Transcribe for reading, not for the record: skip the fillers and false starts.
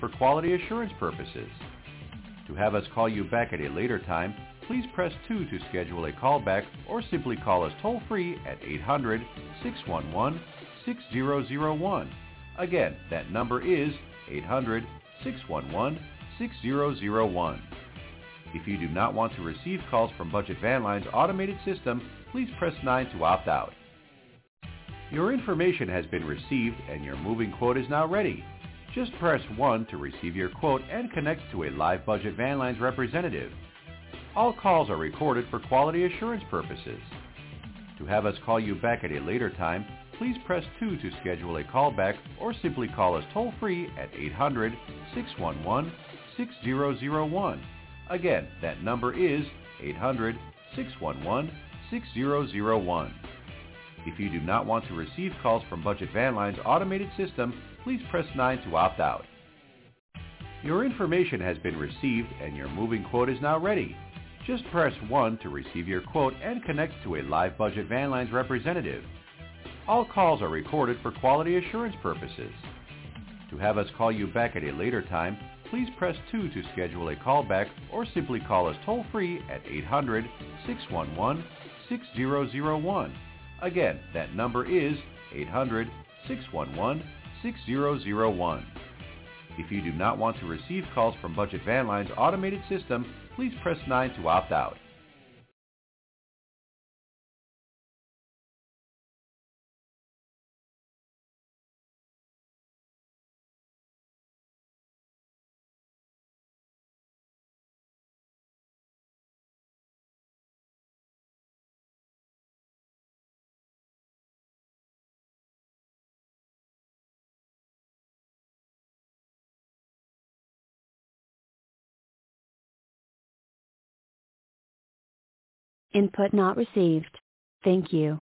for quality assurance purposes. To have us call you back at a later time, please press 2 to schedule a callback or simply call us toll-free at 800-611-6001. Again, that number is 800-611-6001. If you do not want to receive calls from Budget Van Line's automated system, please press 9 to opt out. Your information has been received and your moving quote is now ready. Just press 1 to receive your quote and connect to a live Budget Van Line's representative. All calls are recorded for quality assurance purposes. To have us call you back at a later time, please press 2 to schedule a callback or simply call us toll-free at 800-611-6001. Again, that number is 800-611-6001. If you do not want to receive calls from Budget Van Line's automated system, please press 9 to opt out. Your information has been received and your moving quote is now ready. Just press 1 to receive your quote and connect to a live Budget Van Line's representative. All calls are recorded for quality assurance purposes. To have us call you back at a later time, please press 2 to schedule a callback or simply call us toll-free at 800-611-6001. Again, that number is 800-611-6001. If you do not want to receive calls from Budget Van Line's automated system, please press 9 to opt out. Input not received. Thank you.